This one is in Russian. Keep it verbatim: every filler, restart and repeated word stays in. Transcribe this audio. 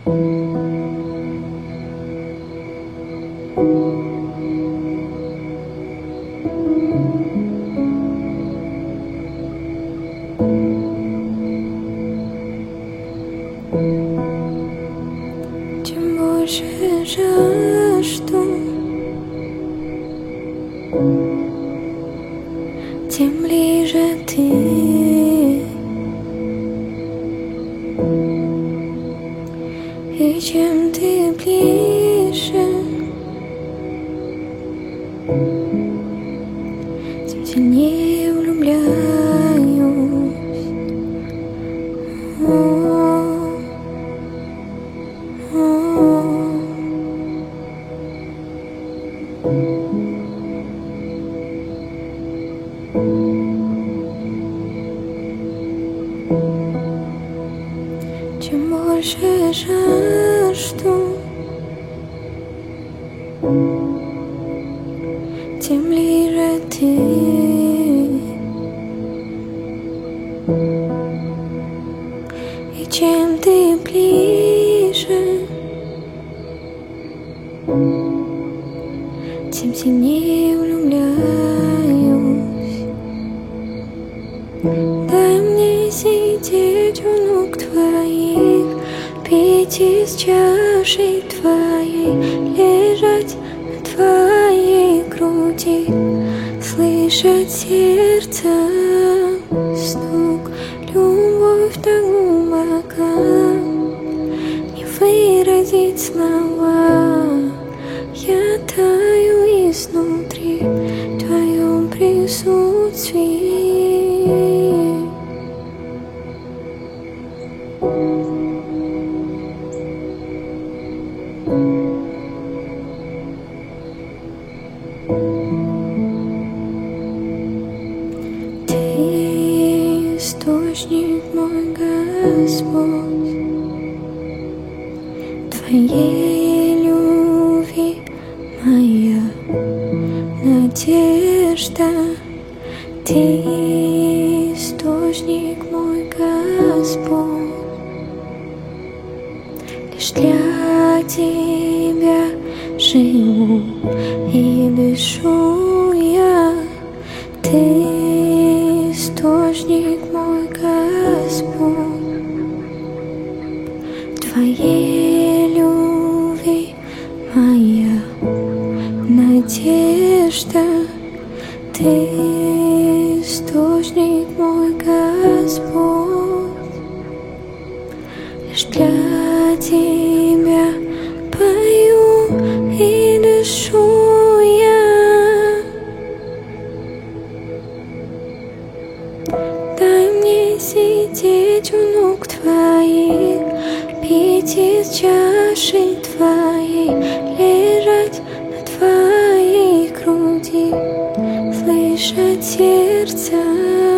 Чем больше жажду, тем ближе ты. И чем ты ближе, тем сильнее влюбляюсь. О, о. Чем больше жажду, тем ближе ты. И чем ты ближе, тем сильнее влюбляюсь. Дай мне сидеть у ног твоих, пить из чаши твоей, лежать на твоей груди, слышать сердце стук. Любовь так глубока, не выразить слова. Я таю изнутри в твоем присутствии. Ты источник мой, Господь, твоей любви моя надежда. Ты источник мой, Господь, лишь для тебя живу и дышу я. Ты источник мой, Господь, твоей любви моя надежда. Ты источник мой, Господь, лишь для тебя пою и дышу я. Дай мне сидеть у ног твоих, пить из чаши твоей, лежать на твоей груди, слышать сердце